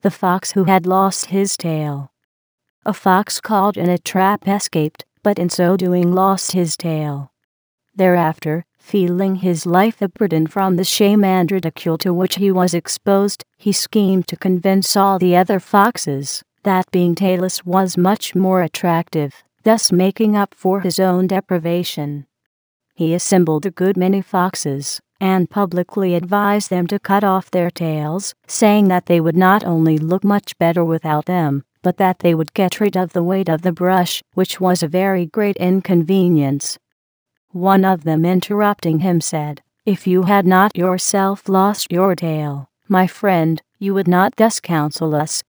The fox who had lost his tail. A fox caught in a trap escaped, but in so doing lost his tail. Thereafter, feeling his life a burden from the shame and ridicule to which he was exposed, he schemed to convince all the other foxes that being tailless was much more attractive, thus making up for his own deprivation. He assembled a good many foxes, and publicly advised them to cut off their tails, saying that they would not only look much better without them, but that they would get rid of the weight of the brush, which was a very great inconvenience. One of them, interrupting him, said, "If you had not yourself lost your tail, my friend, you would not thus counsel us,